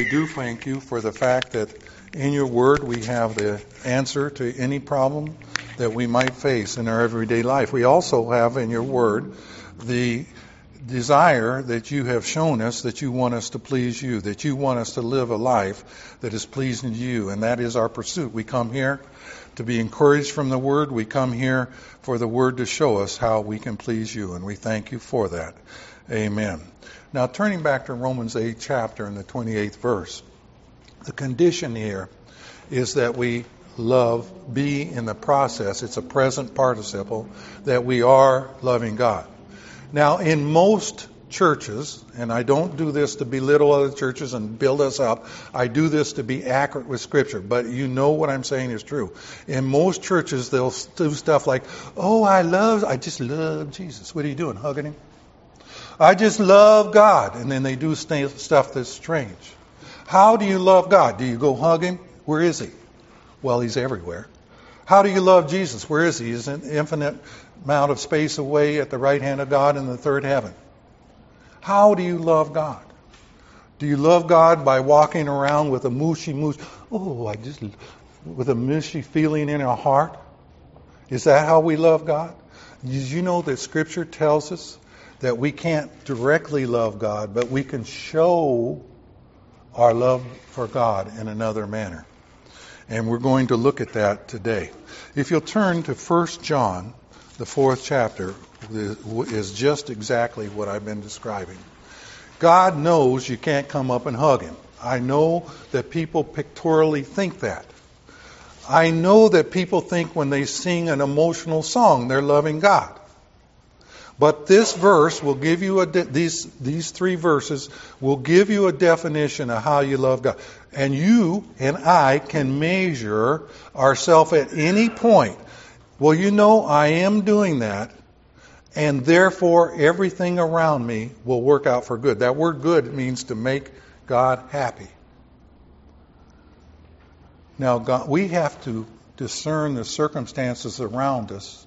we do thank you for the fact that in your word we have the answer to any problem that we might face in our everyday life. We also have in your word the desire that you have shown us that you want us to please you, that you want us to live a life that is pleasing to you, and that is our pursuit. We come here to be encouraged from the word. We come here for the word to show us how we can please you, and we thank you for that. Amen. Now, turning back to Romans 8 chapter and the 28th verse, the condition here is that we be in the process, it's a present participle, that we are loving God. Now, in most churches, and I don't do this to belittle other churches and build us up, I do this to be accurate with Scripture, but you know what I'm saying is true. In most churches, they'll do stuff like, I just love Jesus. What are you doing, hugging him? I just love God. And then they do stuff that's strange. How do you love God? Do you go hug him? Where is he? Well, he's everywhere. How do you love Jesus? Where is he? He's an infinite amount of space away at the right hand of God in the third heaven. How do you love God? Do you love God by walking around with a mushy, with a mushy feeling in our heart? Is that how we love God? Did you know that Scripture tells us that we can't directly love God, but we can show our love for God in another manner? And we're going to look at that today. If you'll turn to 1 John, the 4th chapter, is just exactly what I've been describing. God knows you can't come up and hug him. I know that people pictorially think that. I know that people think when they sing an emotional song, they're loving God. But this verse will give you these three verses will give you a definition of how you love God. And you and I can measure ourselves at any point. Well, you know, I am doing that, and therefore everything around me will work out for good. That word good means to make God happy. Now, we have to discern the circumstances around us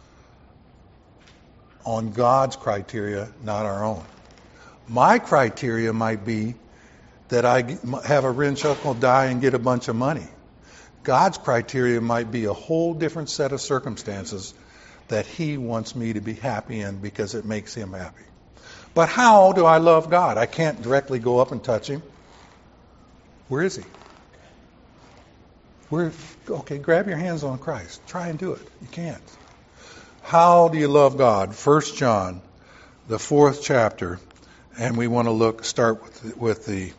on God's criteria, not our own. My criteria might be that I have a rich uncle die and get a bunch of money. God's criteria might be a whole different set of circumstances that he wants me to be happy in because it makes him happy. But how do I love God? I can't directly go up and touch him. Where is he? Okay, grab your hands on Christ. Try and do it. You can't. How do you love God? 1 John, the 4th chapter, and we want to start with the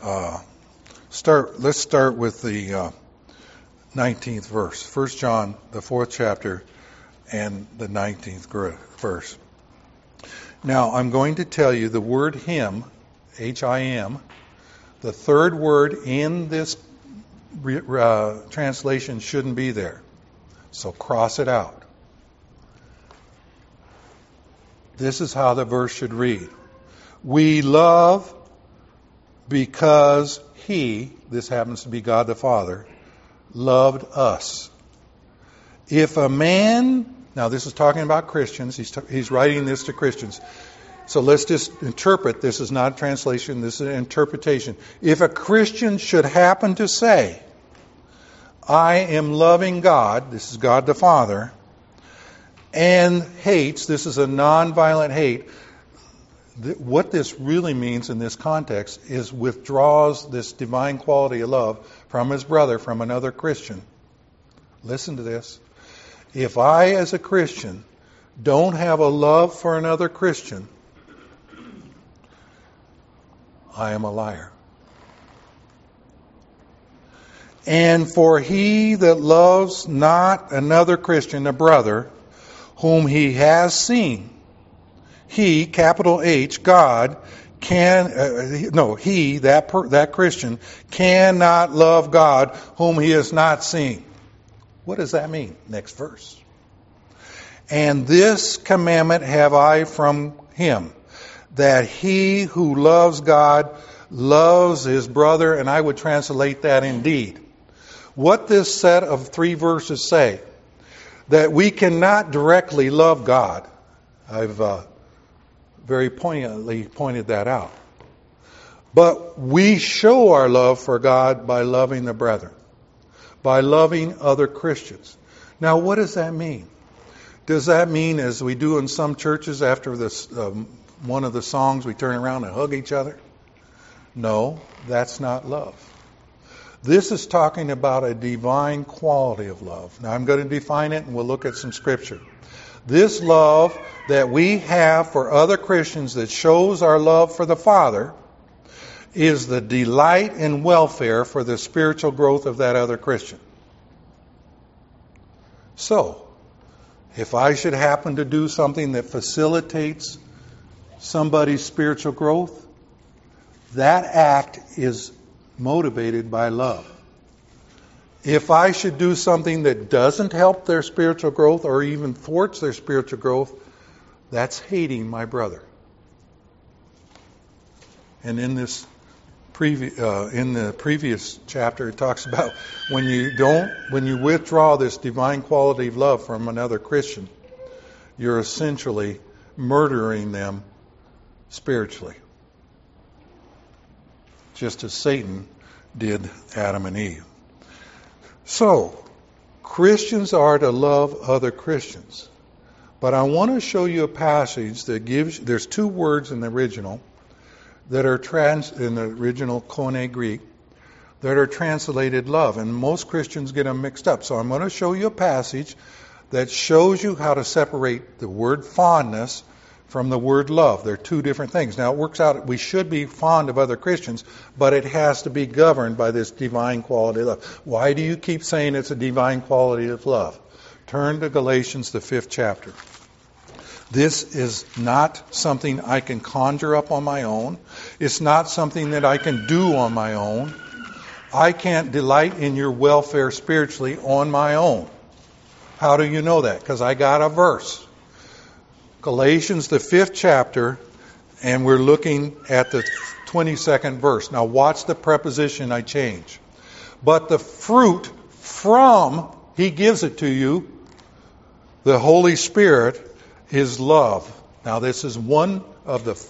19th verse. 1 John, the 4th chapter, and the 19th verse. Now, I'm going to tell you the word him, H-I-M, the third word in this translation shouldn't be there. So cross it out. This is how the verse should read. We love because he, this happens to be God the Father, loved us. If a man, now this is talking about Christians, he's writing this to Christians. So let's just interpret, this is not a translation, this is an interpretation. If a Christian should happen to say, I am loving God, this is God the Father, and hates, this is a nonviolent hate, what this really means in this context is withdraws this divine quality of love from his brother, from another Christian. Listen to this. If I, as a Christian, don't have a love for another Christian, I am a liar. And for he that loves not another Christian, a brother, whom he has seen, he, capital H, God, that Christian, cannot love God whom he has not seen. What does that mean? Next verse. And this commandment have I from him, that he who loves God loves his brother, and I would translate that indeed. What this set of three verses say, that we cannot directly love God. I've very poignantly pointed that out. But we show our love for God by loving the brethren, by loving other Christians. Now, what does that mean? Does that mean, as we do in some churches after this one of the songs, we turn around and hug each other? No, that's not love. This is talking about a divine quality of love. Now, I'm going to define it, and we'll look at some scripture. This love that we have for other Christians that shows our love for the Father is the delight and welfare for the spiritual growth of that other Christian. So, if I should happen to do something that facilitates somebody's spiritual growth, that act is motivated by love. If I should do something that doesn't help their spiritual growth or even thwarts their spiritual growth, that's hating my brother. And in this in the previous chapter, it talks about when you withdraw this divine quality of love from another Christian, you're essentially murdering them spiritually, just as Satan did Adam and Eve. So, Christians are to love other Christians. But I want to show you a passage that there's two words in the original that are in the original Koine Greek that are translated love. And most Christians get them mixed up. So I'm going to show you a passage that shows you how to separate the word fondness from the word love. They're two different things. Now, it works out we should be fond of other Christians, but it has to be governed by this divine quality of love. Why do you keep saying it's a divine quality of love? Turn to Galatians, the 5th chapter. This is not something I can conjure up on my own. It's not something that I can do on my own. I can't delight in your welfare spiritually on my own. How do you know that? Because I got a verse. Galatians, the 5th chapter, and we're looking at the 22nd verse. Now watch the preposition I change. But the fruit from, He gives it to you, the Holy Spirit, is love. Now this is one of the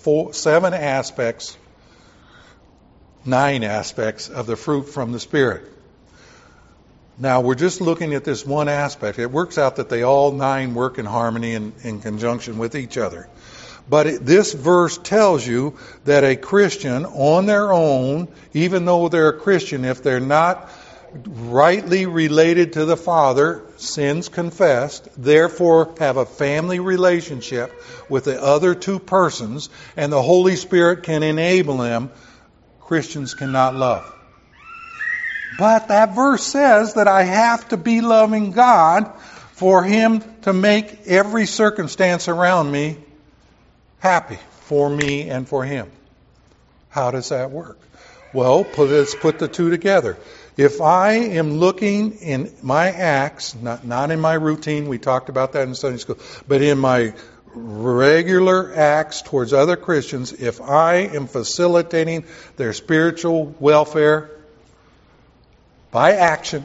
9 aspects of the fruit from the Spirit. Now we're just looking at this one aspect. It works out that they all 9 work in harmony and in conjunction with each other. But this verse tells you that a Christian on their own, even though they're a Christian, if they're not rightly related to the Father, sins confessed, therefore have a family relationship with the other 2 persons, and the Holy Spirit can enable them, Christians cannot love. But that verse says that I have to be loving God for Him to make every circumstance around me happy for me and for Him. How does that work? Well, let's put the two together. If I am looking in my acts, not in my routine, we talked about that in Sunday school, but in my regular acts towards other Christians, if I am facilitating their spiritual welfare by action,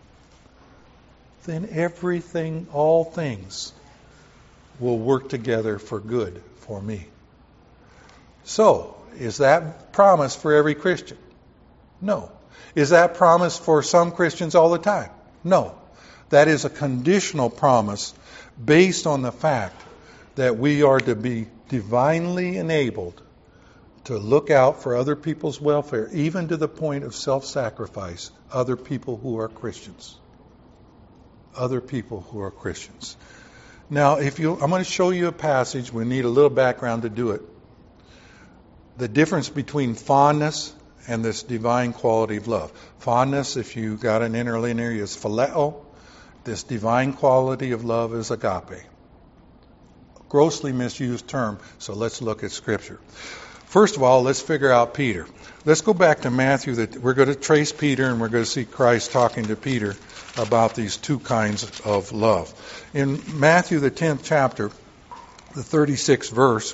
then everything, all things, will work together for good for me. So, is that promise for every Christian? No. Is that promise for some Christians all the time? No. That is a conditional promise based on the fact that we are to be divinely enabled to look out for other people's welfare, even to the point of self-sacrifice, other people who are Christians. Other people who are Christians. Now, I'm going to show you a passage. We need a little background to do it. The difference between fondness and this divine quality of love. Fondness, if you got an interlinear, is phileo. This divine quality of love is agape. Grossly misused term, so let's look at Scripture. First of all, let's figure out Peter. Let's go back to Matthew. We're going to trace Peter, and we're going to see Christ talking to Peter about these 2 kinds of love. In Matthew, the 10th chapter, the 36th verse,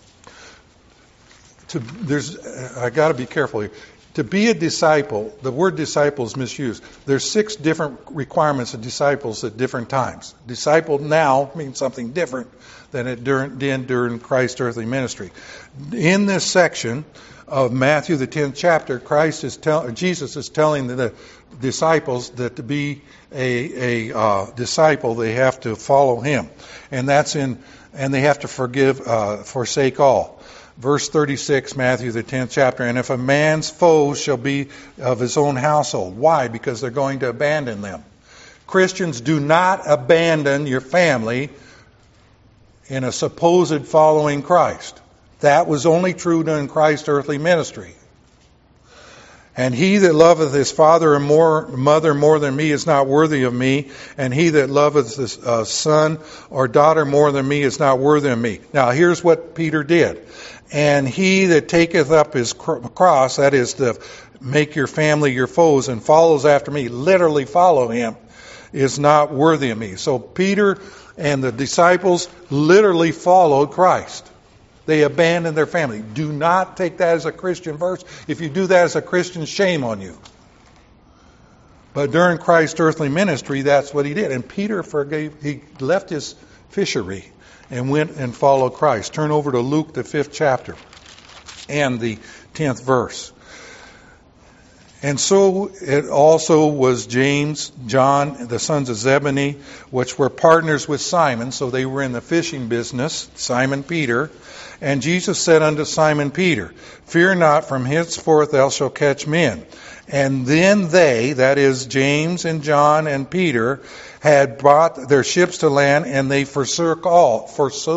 I got to be careful here. To be a disciple, the word disciple is misused. There's 6 different requirements of disciples at different times. Disciple now means something different than it did during Christ's earthly ministry. In this section, of Matthew, the 10th chapter, Jesus is telling the disciples that to be a disciple, they have to follow him. And they have to forsake all. Verse 36, Matthew, the 10th chapter, and if a man's foes shall be of his own household. Why? Because they're going to abandon them. Christians, do not abandon your family in a supposed following Christ. That was only true during Christ's earthly ministry. And he that loveth his father and mother more than me is not worthy of me, and he that loveth his son or daughter more than me is not worthy of me. Now here's what Peter did. And he that taketh up his cross, that is to make your family your foes, and follows after me, literally follow him, is not worthy of me. So Peter and the disciples literally followed Christ. They abandoned their family. Do not take that as a Christian verse. If you do that as a Christian, shame on you. But during Christ's earthly ministry, that's what he did. And Peter he left his fishery and went and followed Christ. Turn over to Luke, the 5th chapter and the 10th verse. And so it also was James, John, the sons of Zebedee, which were partners with Simon. So they were in the fishing business, Simon Peter. And Jesus said unto Simon Peter, Fear not, from henceforth thou shalt catch men. And then they, that is James and John and Peter, had brought their ships to land, and they forsook all.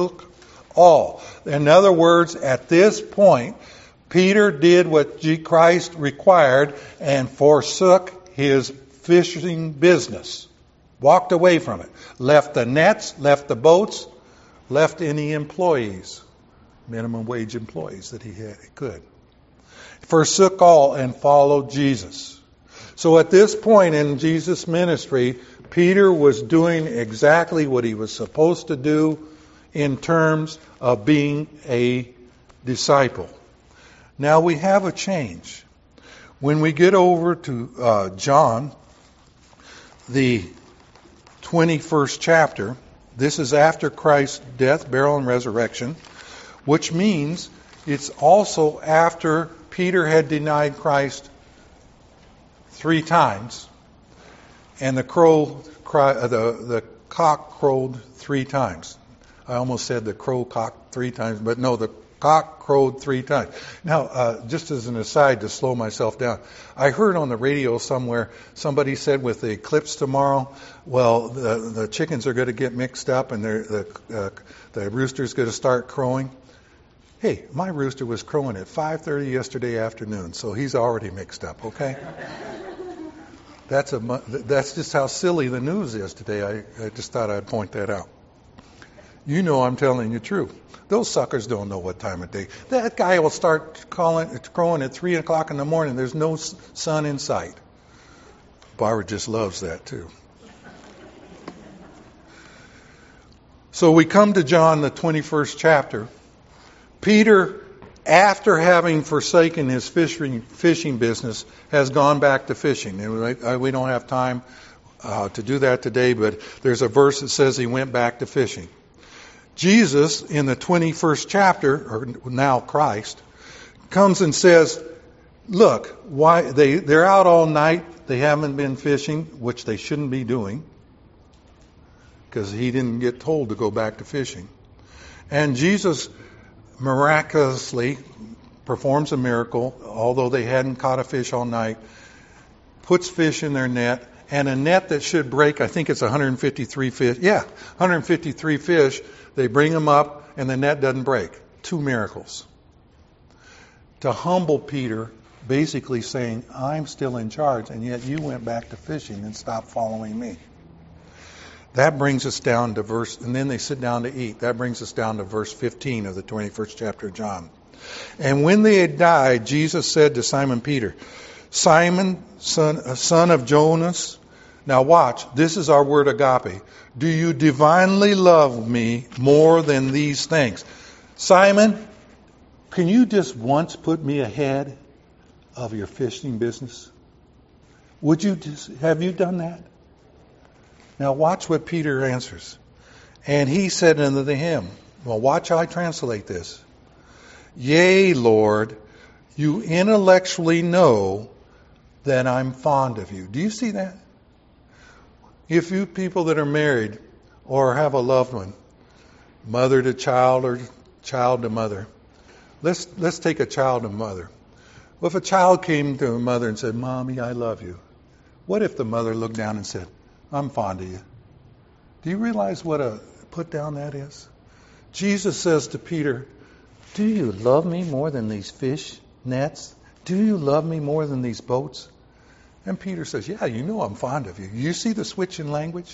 In other words, at this point, Peter did what Christ required and forsook his fishing business. Walked away from it. Left the nets, left the boats, left any employees, minimum wage employees that he could. Forsook all and followed Jesus. So at this point in Jesus' ministry, Peter was doing exactly what he was supposed to do in terms of being a disciple. Now we have a change. When we get over to John, the 21st chapter, this is after Christ's death, burial, and resurrection, which means it's also after Peter had denied Christ 3 times, and the cock crowed 3 times. I almost said the crow cocked 3 times, but no, the cock crowed 3 times. Now, just as an aside to slow myself down, I heard on the radio somewhere somebody said with the eclipse tomorrow, well, the chickens are going to get mixed up and the rooster's going to start crowing. Hey, my rooster was crowing at 5:30 yesterday afternoon, so he's already mixed up, okay? That's just how silly the news is today. I just thought I'd point that out. You know I'm telling you the truth. Those suckers don't know what time of day. That guy will start crowing at 3 o'clock in the morning. There's no sun in sight. Barbara just loves that too. So we come to John, the 21st chapter. Peter, after having forsaken his fishing business, has gone back to fishing. And we don't have time to do that today, but there's a verse that says he went back to fishing. Jesus, in the 21st chapter, or now Christ, comes and says, look, why they're out all night, they haven't been fishing, which they shouldn't be doing, because he didn't get told to go back to fishing. And Jesus miraculously performs a miracle, although they hadn't caught a fish all night, puts fish in their net, and a net that should break, I think it's 153 fish. Yeah, 153 fish. They bring them up, and the net doesn't break. 2 miracles. To humble Peter, basically saying, I'm still in charge, and yet you went back to fishing and stopped following me. That brings us down to and then they sit down to eat. That brings us down to verse 15 of the 21st chapter of John. And when they had died, Jesus said to Simon Peter, Simon, son of Jonas. Now watch, this is our word agape. Do you divinely love me more than these things? Simon, can you just once put me ahead of your fishing business? Have you done that? Now watch what Peter answers. And he said unto him, well, watch how I translate this. Yea, Lord, you intellectually know that I'm fond of you. Do you see that? If you people that are married or have a loved one, mother to child or child to mother, let's take a child to mother. Well, if a child came to a mother and said, Mommy, I love you, what if the mother looked down and said, I'm fond of you? Do you realize what a put down that is? Jesus says to Peter, do you love me more than these fish nets? Do you love me more than these boats? And Peter says, yeah, you know I'm fond of you. You see the switch in language?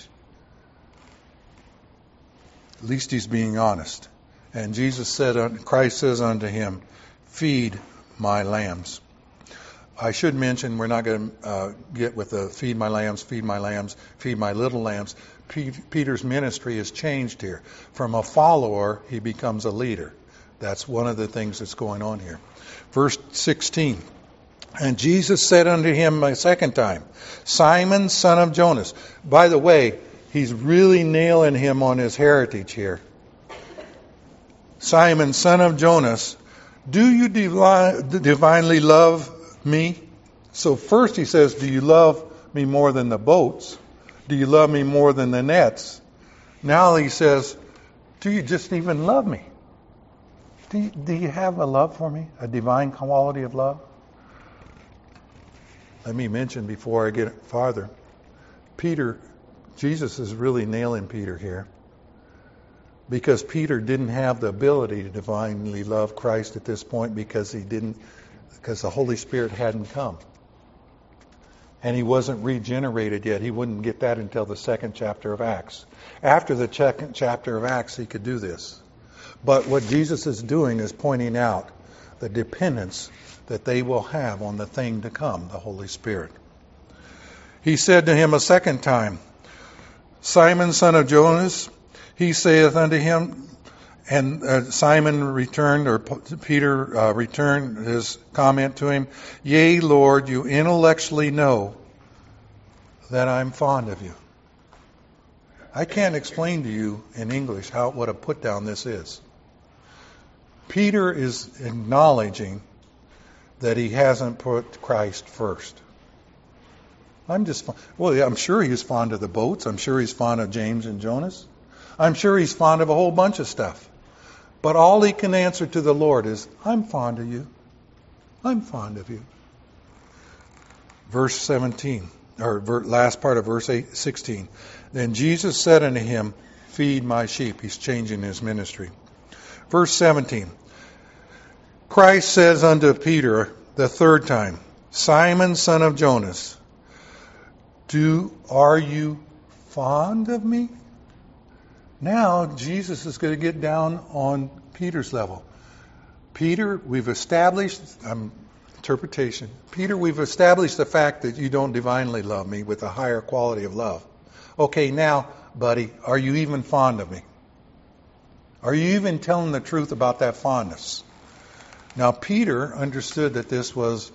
At least he's being honest. And Christ says unto him, feed my lambs. I should mention, we're not going to get with the feed my lambs, feed my little lambs. Peter's ministry has changed here. From a follower, he becomes a leader. That's one of the things that's going on here. Verse 16. And Jesus said unto him a second time, Simon, son of Jonas. By the way, he's really nailing him on his heritage here. Simon, son of Jonas, do you divinely love me? So first he says, do you love me more than the boats? Do you love me more than the nets? Now he says, do you just even love me? Do you have a love for me? A divine quality of love? Let me mention before I get farther, Jesus is really nailing Peter here. Because Peter didn't have the ability to divinely love Christ at this point because the Holy Spirit hadn't come. And he wasn't regenerated yet. He wouldn't get that until the second chapter of Acts. After the second chapter of Acts, he could do this. But what Jesus is doing is pointing out the dependence that they will have on the thing to come, the Holy Spirit. He said to him a second time, Simon, son of Jonas, he saith unto him, and Simon returned, or Peter returned his comment to him, Yea, Lord, you intellectually know that I'm fond of you. I can't explain to you in English what a put down this is. Peter is acknowledging that he hasn't put Christ first. I'm sure he's fond of the boats. I'm sure he's fond of James and Jonas. I'm sure he's fond of a whole bunch of stuff. But all he can answer to the Lord is, I'm fond of you. I'm fond of you. Verse 17, or last part of verse 16. Then Jesus said unto him, feed my sheep. He's changing his ministry. Verse 17. Christ says unto Peter the third time, Simon, son of Jonas, are you fond of me? Now Jesus is going to get down on Peter's level. Peter, we've established, interpretation. Peter, we've established the fact that you don't divinely love me with a higher quality of love. Okay, now, buddy, are you even fond of me? Are you even telling the truth about that fondness? Now, Peter understood that this was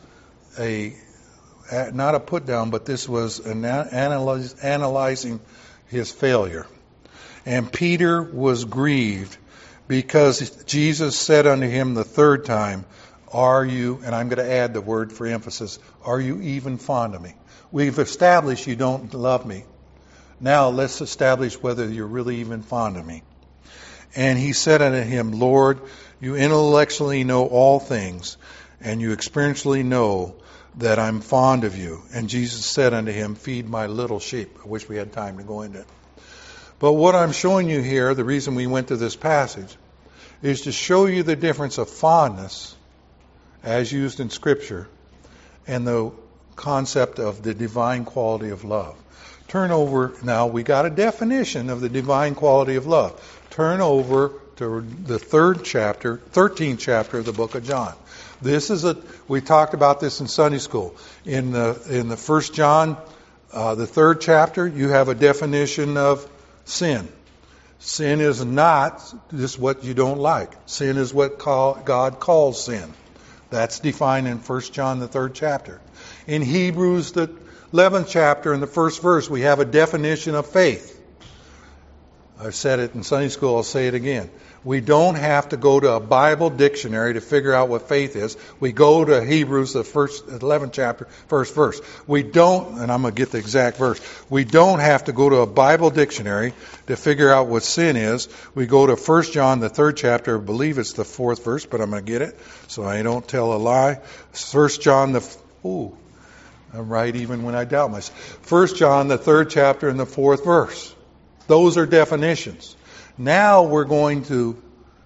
not a put down, but this was analyzing his failure. And Peter was grieved because Jesus said unto him the third time, are you, and I'm going to add the word for emphasis, are you even fond of me? We've established you don't love me. Now let's establish whether you're really even fond of me. And he said unto him, Lord, you intellectually know all things, and you experientially know that I'm fond of you. And Jesus said unto him, feed my little sheep. I wish we had time to go into it. But what I'm showing you here, the reason we went to this passage, is to show you the difference of fondness, as used in Scripture, and the concept of the divine quality of love. Turn over, now we got a definition of the divine quality of love. Turn over to the 13th chapter of the book of John. We talked about this in Sunday school. In the 1 John, the 3rd chapter, you have a definition of sin. Sin is not just what you don't like. Sin is what God calls sin. That's defined in 1 John, the 3rd chapter. In Hebrews, the 11th chapter, in the first verse, we have a definition of faith. I've said it in Sunday school, I'll say it again. We don't have to go to a Bible dictionary to figure out what faith is. We go to Hebrews, the first 11th chapter, first verse. We don't, and I'm going to get the exact verse, we don't have to go to a Bible dictionary to figure out what sin is. We go to 1 John, the 3rd chapter, I believe it's the 4th verse, but I'm going to get it so I don't tell a lie. 1 John, I'm right even when I doubt myself. 1 John, the 3rd chapter and the 4th verse. Those are definitions. Now we're going to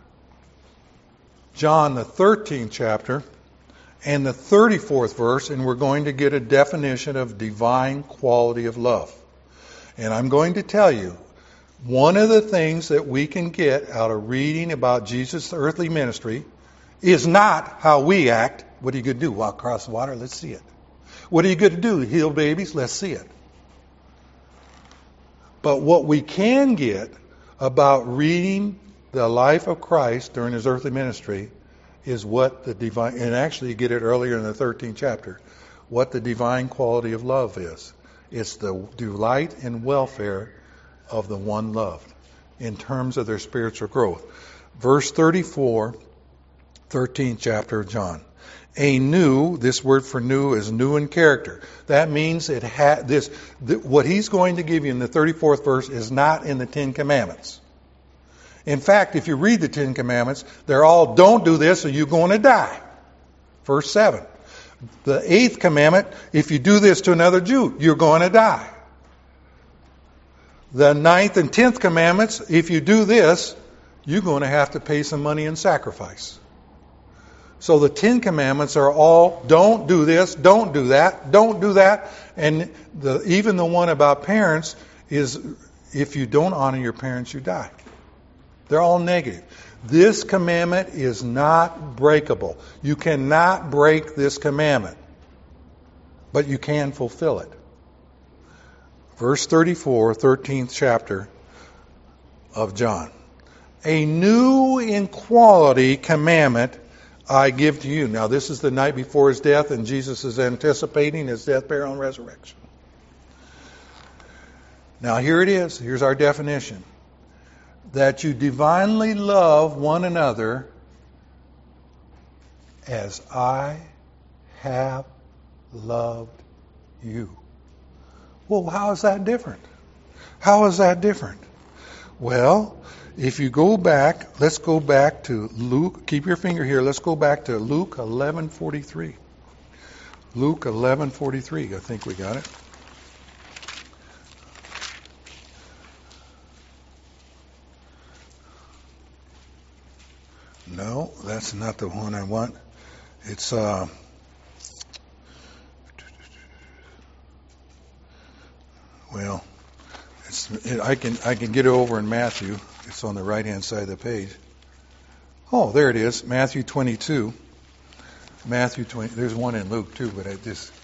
John, the 13th chapter and the 34th verse, and we're going to get a definition of divine quality of love. And I'm going to tell you, one of the things that we can get out of reading about Jesus' earthly ministry is not how we act. What are you going to do? Walk across the water? Let's see it. What are you going to do? Heal babies? Let's see it. But what we can get about reading the life of Christ during his earthly ministry is what the divine, and actually you get it earlier in the 13th chapter, what the divine quality of love is. It's the delight and welfare of the one loved in terms of their spiritual growth. Verse 34, 13th chapter of John. This word for new is new in character. That means what he's going to give you in the 34th verse is not in the Ten Commandments. In fact, if you read the Ten Commandments, they're all don't do this or you're going to die. Verse 7. The 8th commandment, if you do this to another Jew, you're going to die. The 9th and 10th commandments, if you do this, you're going to have to pay some money in sacrifice. So the 10 commandments are all don't do this, don't do that, don't do that. And even the one about parents is if you don't honor your parents, you die. They're all negative. This commandment is not breakable. You cannot break this commandment, but you can fulfill it. Verse 34, 13th chapter of John. A new in quality commandment I give to you. Now, this is the night before his death, and Jesus is anticipating his death, burial, and resurrection. Now, here it is. Here's our definition. That you divinely love one another as I have loved you. Well, how is that different? How is that different? Well, if you go back, let's go back to Luke. Keep your finger here. Let's go back to Luke 11:43. Luke 11:43. I think we got it. No, that's not the one I want. It's I can get it over in Matthew. It's on the right-hand side of the page. Oh, there it is. Matthew 22. Matthew 20. There's one in Luke too, but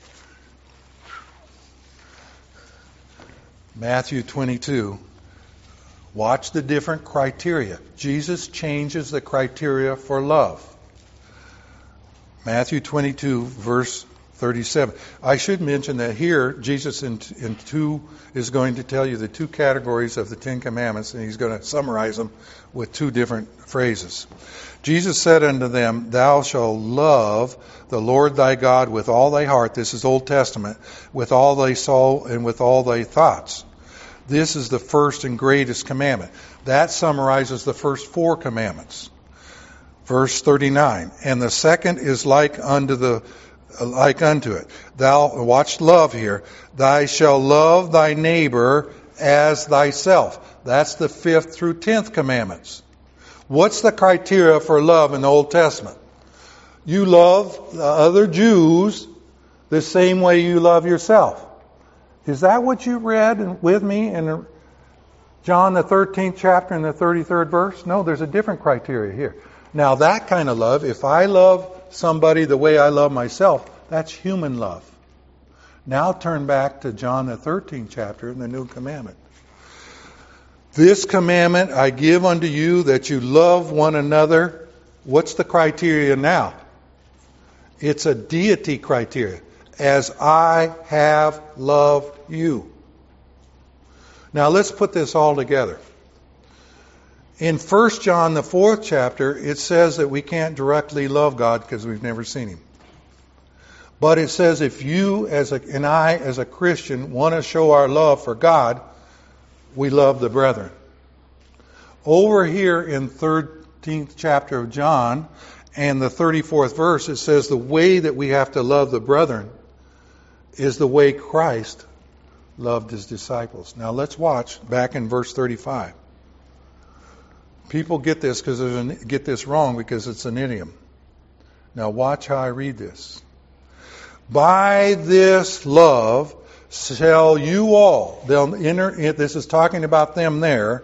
Matthew 22. Watch the different criteria. Jesus changes the criteria for love. Matthew 22, verse 37. I should mention that here, Jesus is going to tell you the two categories of the Ten Commandments, and he's going to summarize them with two different phrases. Jesus said unto them, Thou shalt love the Lord thy God with all thy heart, this is Old Testament, with all thy soul and with all thy thoughts. This is the first and greatest commandment. That summarizes the first four commandments. Verse 39. And the second is like unto it. Thou, watch love here. Thou shalt love thy neighbor as thyself. That's the 5th through 10th commandments. What's the criteria for love in the Old Testament? You love the other Jews the same way you love yourself. Is that what you read with me in John the 13th chapter and the 33rd verse? No, there's a different criteria here. Now that kind of love, if I love somebody the way I love myself, that's human love. Now turn back to John the 13th chapter and the new commandment. This commandment I give unto you that you love one another. What's the criteria now? It's a deity criteria. As I have loved you. Now let's put this all together. In 1 John, the 4th chapter, it says that we can't directly love God because we've never seen Him. But it says if you and I as a Christian want to show our love for God, we love the brethren. Over here in 13th chapter of John and the 34th verse, it says the way that we have to love the brethren is the way Christ loved His disciples. Now let's watch back in verse 35. People get this wrong because it's an idiom. Now watch how I read this. By this love shall you all, this is talking about them there,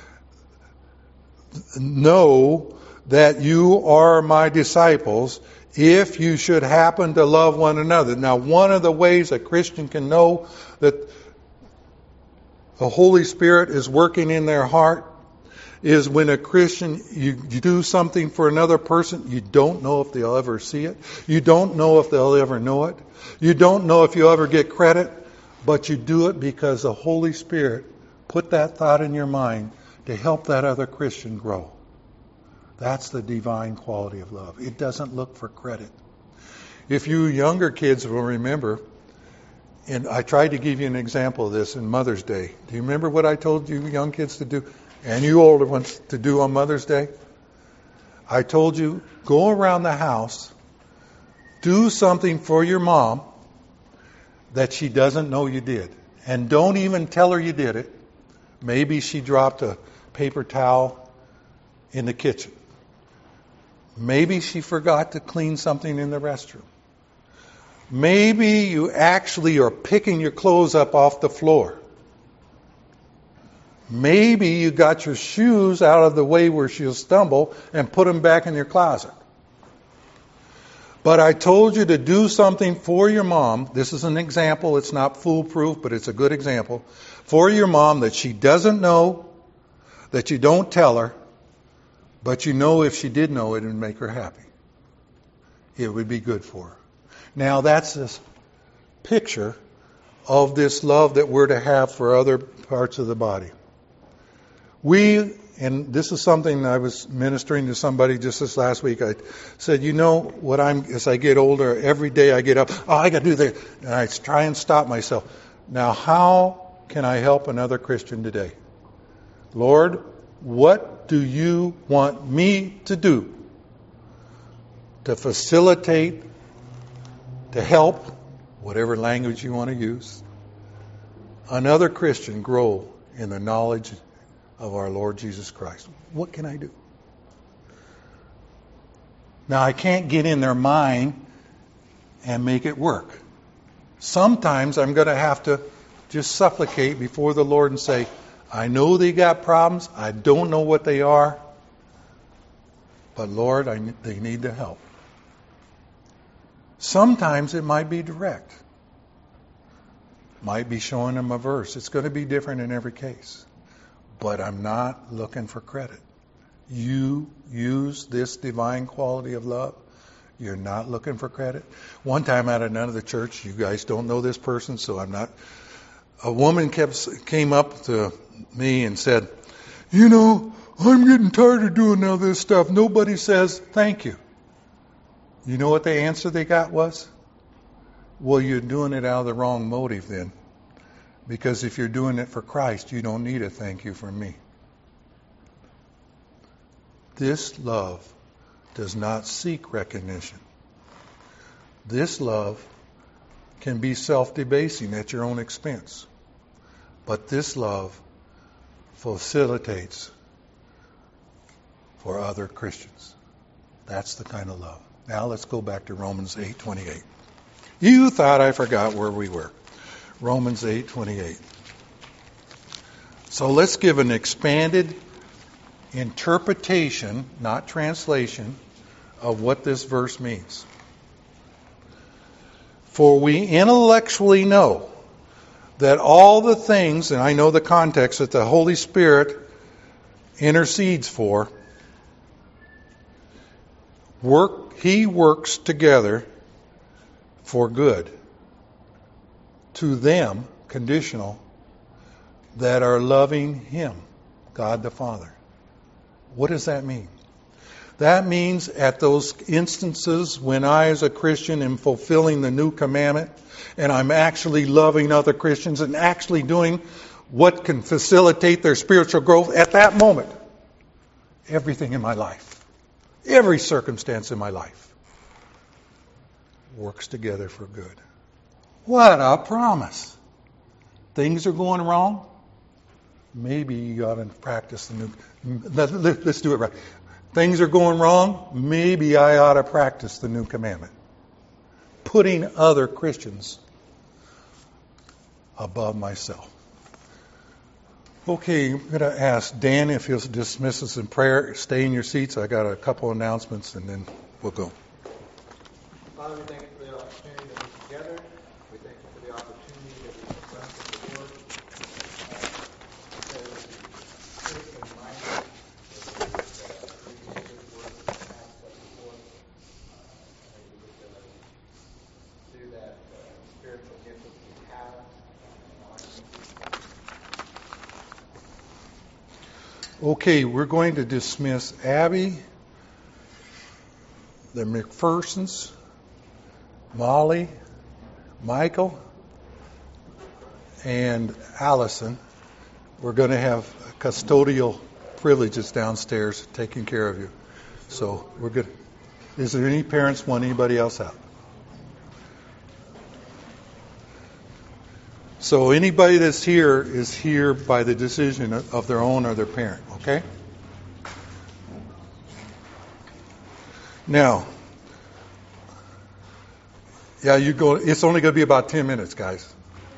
know that you are my disciples if you should happen to love one another. Now, one of the ways a Christian can know that the Holy Spirit is working in their heart is when a Christian, you do something for another person, you don't know if they'll ever see it. You don't know if they'll ever know it. You don't know if you'll ever get credit, but you do it because the Holy Spirit put that thought in your mind to help that other Christian grow. That's the divine quality of love. It doesn't look for credit. If you younger kids will remember, and I tried to give you an example of this in Mother's Day. Do you remember what I told you young kids to do? And you older ones to do on Mother's Day? I told you, go around the house, do something for your mom that she doesn't know you did. And don't even tell her you did it. Maybe she dropped a paper towel in the kitchen. Maybe she forgot to clean something in the restroom. Maybe you actually are picking your clothes up off the floor. Maybe you got your shoes out of the way where she'll stumble and put them back in your closet. But I told you to do something for your mom. This is an example. It's not foolproof, but it's a good example. For your mom that she doesn't know, that you don't tell her, but you know if she did know it, it would make her happy. It would be good for her. Now that's this picture of this love that we're to have for other parts of the body. And this is something I was ministering to somebody just this last week. I said, as I get older, every day I get up, I got to do this. And I try and stop myself. Now, how can I help another Christian today? Lord, what do you want me to do to facilitate, to help, whatever language you want to use, another Christian grow in the knowledge of our Lord Jesus Christ? What can I do? Now, I can't get in their mind and make it work. Sometimes I'm going to have to just supplicate before the Lord and say, I know they got problems. I don't know what they are. But Lord, they need the help. Sometimes it might be direct. Might be showing them a verse. It's going to be different in every case. But I'm not looking for credit. You use this divine quality of love. You're not looking for credit. One time at another church, you guys don't know this person, so I'm not. A woman came up to me and said, I'm getting tired of doing all this stuff. Nobody says thank you. You know what the answer they got was? Well, you're doing it out of the wrong motive then. Because if you're doing it for Christ, you don't need a thank you from me. This love does not seek recognition. This love can be self-debasing at your own expense. But this love facilitates for other Christians. That's the kind of love. Now let's go back to Romans 8:28. You thought I forgot where we were. Romans 8:28. So let's give an expanded interpretation, not translation, of what this verse means. For we intellectually know that all the things, and I know the context that the Holy Spirit intercedes for, He works together for good to them, conditional, that are loving Him, God the Father. What does that mean? That means at those instances when I, as a Christian, am fulfilling the new commandment and I'm actually loving other Christians and actually doing what can facilitate their spiritual growth, at that moment, everything in my life, every circumstance in my life works together for good. What a promise. Things are going wrong. Maybe you ought to practice the new... Let's do it right. Things are going wrong. Maybe I ought to practice the new commandment. Putting other Christians above myself. Okay, I'm going to ask Dan if he'll dismiss us in prayer. Stay in your seats. I got a couple announcements and then we'll go. Father, we thank you for the opportunity to be together. We thank you for the opportunity that we can learn from the Lord. Do that spiritual gift that we have. Okay, we're going to dismiss Abby, the McPhersons, Molly, Michael, and Allison. We're going to have custodial privileges downstairs taking care of you. So we're good. Is there any parents want anybody else out? So anybody that's here is here by the decision of their own or their parent, okay? Now, you go. It's only going to be about 10 minutes, guys.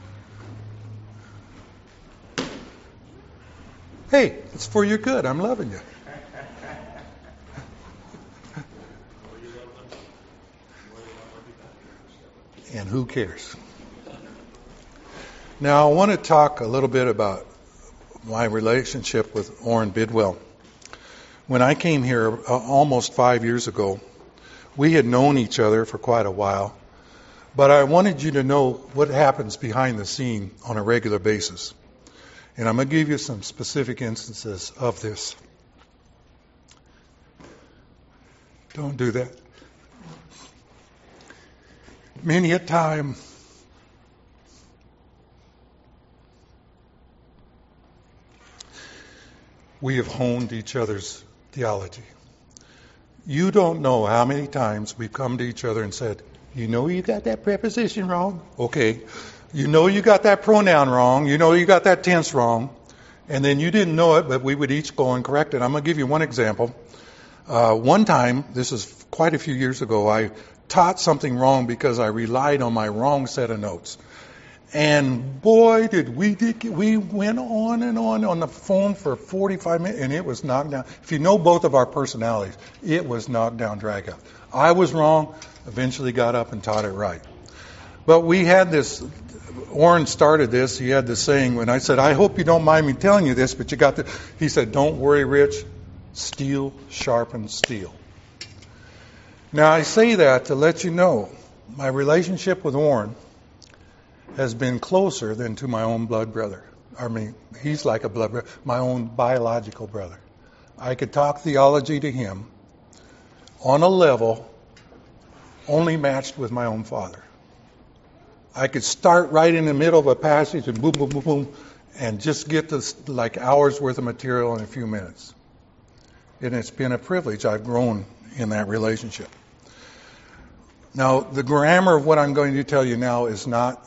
Hey, it's for your good. I'm loving you. And who cares? Now, I want to talk a little bit about my relationship with Orrin Bidwell. When I came here almost 5 years ago, we had known each other for quite a while, but I wanted you to know what happens behind the scene on a regular basis. And I'm going to give you some specific instances of this. Don't do that. Many a time, we have honed each other's theology. You don't know how many times we've come to each other and said, you know you got that preposition wrong? Okay. You know you got that pronoun wrong. You know you got that tense wrong. And then you didn't know it, but we would each go and correct it. I'm going to give you one example. One time, this is quite a few years ago, I taught something wrong because I relied on my wrong set of notes. And boy, did we went on the phone for 45 minutes, and it was knocked down. If you know both of our personalities, it was knocked down, drag out. I was wrong, eventually got up and taught it right. But we had this, Orrin started this, he had this saying, when I said, I hope you don't mind me telling you this, but you got to, he said, don't worry, Rich, steel sharpens steel. Now, I say that to let you know, my relationship with Orrin has been closer than to my own blood brother. I mean, he's like a blood brother, my own biological brother. I could talk theology to him on a level only matched with my own father. I could start right in the middle of a passage and boom, boom, boom, boom, and just get this like hours worth of material in a few minutes. And it's been a privilege. I've grown in that relationship. Now, the grammar of what I'm going to tell you now is not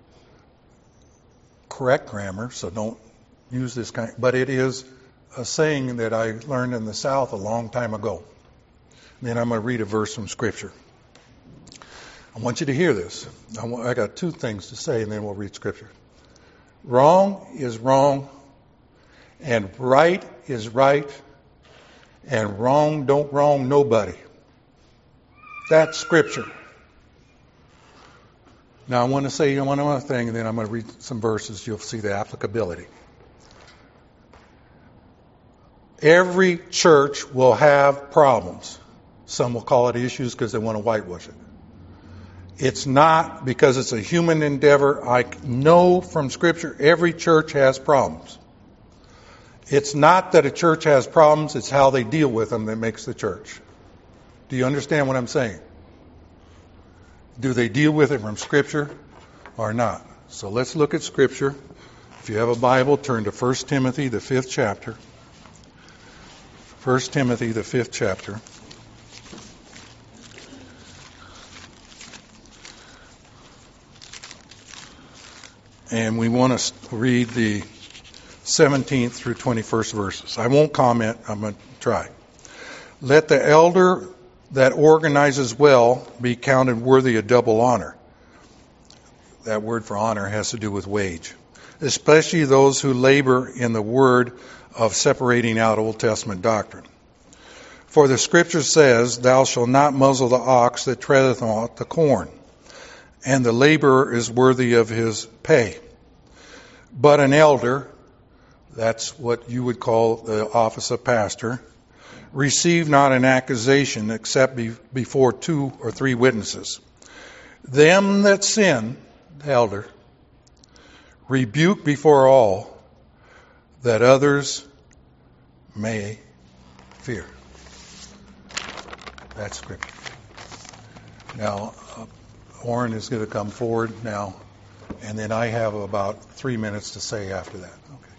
correct grammar, so don't use this kind, but it is a saying that I learned in the South a long time ago. Then I'm going to read a verse from Scripture. I want you to hear this. I got two things to say, and then we'll read Scripture. Wrong is wrong, and right is right, and wrong don't wrong nobody. That's Scripture. Now, I want to say one other thing, and then I'm going to read some verses. You'll see the applicability. Every church will have problems. Some will call it issues because they want to whitewash it. It's not because it's a human endeavor. I know from Scripture every church has problems. It's not that a church has problems, it's how they deal with them that makes the church. Do you understand what I'm saying? Do they deal with it from Scripture or not? So let's look at Scripture. If you have a Bible, turn to 1 Timothy, the 5th chapter. 1 Timothy, the 5th chapter. And we want to read the 17th through 21st verses. I won't comment. I'm going to try. Let the elder that organizes well be counted worthy of double honor. That word for honor has to do with wage. Especially those who labor in the word of separating out Old Testament doctrine. For the Scripture says, Thou shalt not muzzle the ox that treadeth on the corn, and the laborer is worthy of his pay. But an elder, that's what you would call the office of pastor, receive not an accusation except before 2 or 3 witnesses. Them that sin, the elder, rebuke before all, that others may fear. That's Scripture. Now, Orrin is going to come forward now, and then I have about 3 minutes to say after that. Okay.